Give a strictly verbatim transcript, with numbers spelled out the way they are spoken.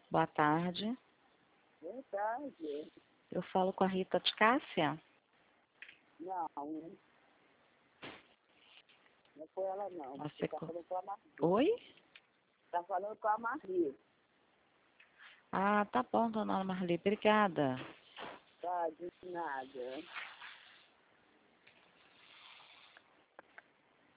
Boa tarde. Boa tarde. Eu falo com a Rita de Cássia? Não, não é com ela não. Você Você tá co- falando com a Maria. Oi? Tá falando com a Maria. Ah, tá bom, dona Marli. Obrigada. Tá, de nada.